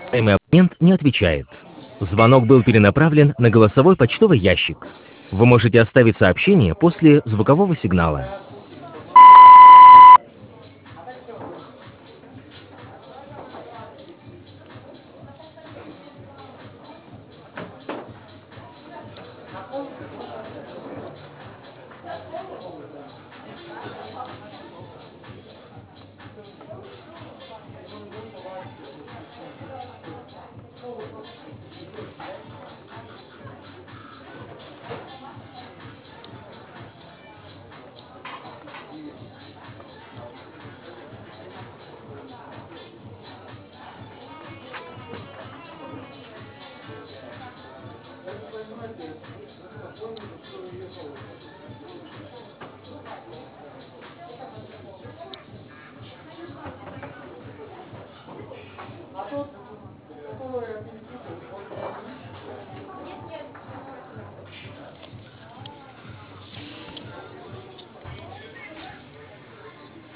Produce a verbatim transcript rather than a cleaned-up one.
Вызываемый абонент не отвечает. Звонок был перенаправлен на голосовой почтовый ящик. Вы можете оставить сообщение после звукового сигнала.